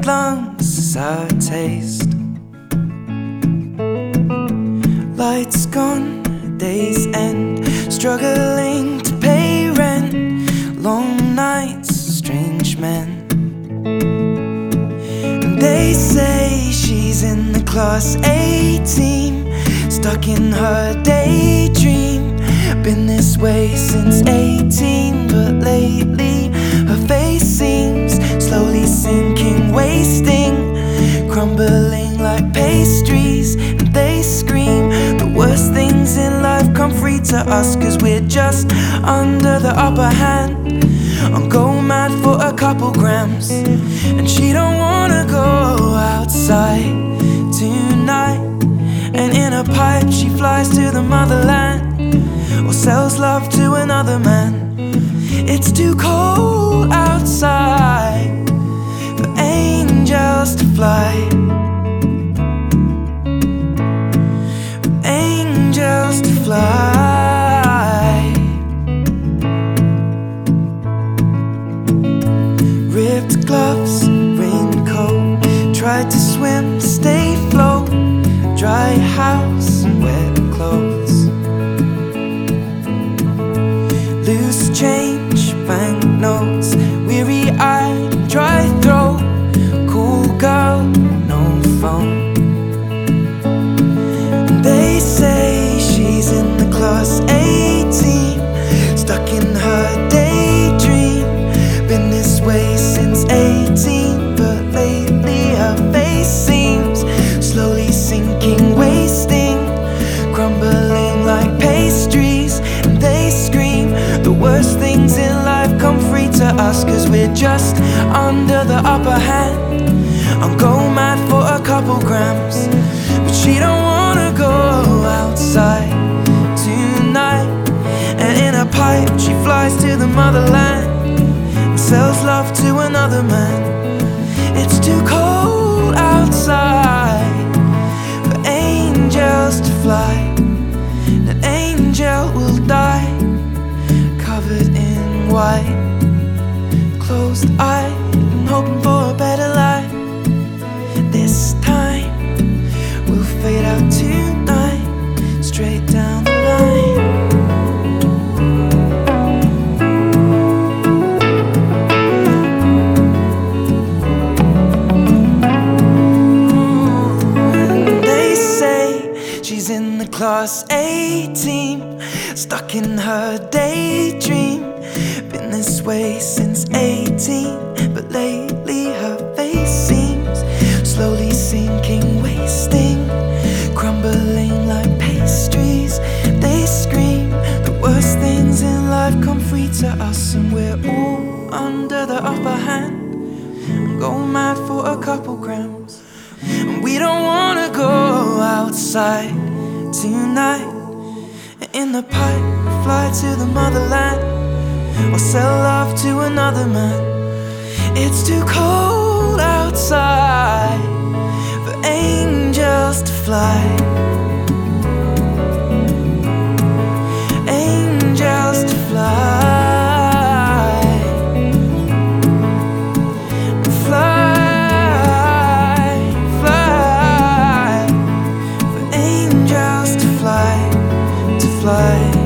lungs is our taste. Lights gone, days end, struggling to pay rent. Long nights, strange men. And they say she's in the class A team, stuck in her daydream. Been this way since 18, but lately her face seems slowly sinking, wasting, crumbling like pastries. And they scream the worst things in life come free to us, 'cause we're just under the upper hand. I'm go mad for a couple grams, and she don't wanna go outside tonight. And in a pipe she flies to the motherland, or sells love to another man. It's too cold outside for angels to fly, for angels to fly. Ripped gloves, raincoat, tried to swim, stay afloat. Dry house, wet clothes. Loose change, banknotes, weary-eyed, dry throat. Cool girl, no phone. And they say she's in the class A team, stuck in her daydream. Been this way since 18, but lately her face seems slowly sinking, wasting, crumbling like pastries. And they scream the worst things in life come free to us, 'cause we're just under the upper hand. I'm go mad for a couple grams, but she don't wanna go outside tonight. And in a pipe she flies to the motherland, and sells love to another man. It's too cold outside for angels to fly. An angel will die, covered in white, closed-eyed and hoping for a better life. This time we'll fade out tonight, straight down the line. And they say she's in the class A team, stuck in her daydream. Been this way since 18, but lately her face seems slowly sinking, wasting, crumbling like pastries. They scream the worst things in life come free to us, and we're all under the upper hand. I'm going mad for a couple grams, and we don't wanna go outside tonight. In the pipe, fly to the motherland, or sell love to another man. It's too cold outside for angels to fly. Angels to fly. Fly, fly, for angels to fly, to fly.